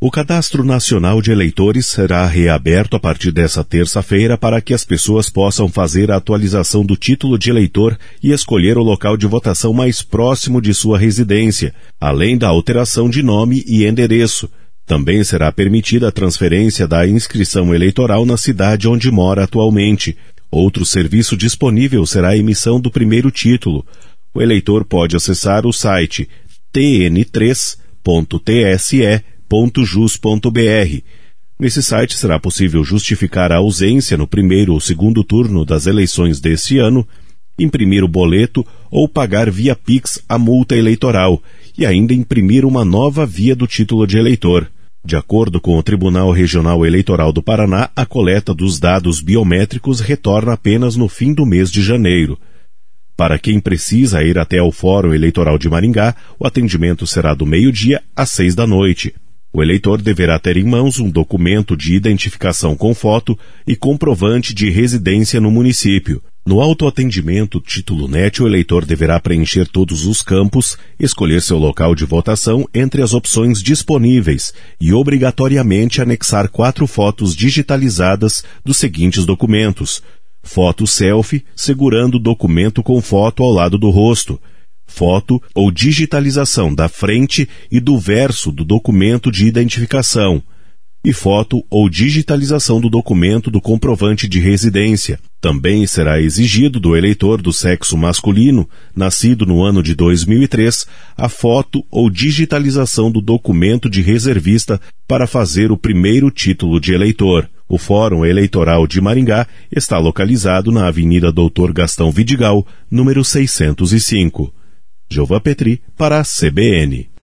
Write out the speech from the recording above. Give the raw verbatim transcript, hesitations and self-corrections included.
O Cadastro Nacional de Eleitores será reaberto a partir desta terça-feira para que as pessoas possam fazer a atualização do título de eleitor e escolher o local de votação mais próximo de sua residência, além da alteração de nome e endereço. Também será permitida a transferência da inscrição eleitoral na cidade onde mora atualmente. Outro serviço disponível será a emissão do primeiro título. O eleitor pode acessar o site t n três ponto t s e ponto jus ponto b r. Nesse site será possível justificar a ausência no primeiro ou segundo turno das eleições deste ano, imprimir o boleto ou pagar via Pix a multa eleitoral e ainda imprimir uma nova via do título de eleitor. De acordo com o Tribunal Regional Eleitoral do Paraná, a coleta dos dados biométricos retorna apenas no fim do mês de janeiro. Para quem precisa ir até ao Fórum Eleitoral de Maringá, o atendimento será do meio-dia às seis da noite. O eleitor deverá ter em mãos um documento de identificação com foto e comprovante de residência no município. No autoatendimento Título Net, o eleitor deverá preencher todos os campos, escolher seu local de votação entre as opções disponíveis e obrigatoriamente anexar quatro fotos digitalizadas dos seguintes documentos: foto selfie, segurando o documento com foto ao lado do rosto, foto ou digitalização da frente e do verso do documento de identificação, e foto ou digitalização do documento do comprovante de residência. Também será exigido do eleitor do sexo masculino, nascido no ano de dois mil e três, a foto ou digitalização do documento de reservista para fazer o primeiro título de eleitor. O Fórum Eleitoral de Maringá está localizado na Avenida Doutor Gastão Vidigal, número seiscentos e cinco. Gilvan Petri, para a C B N.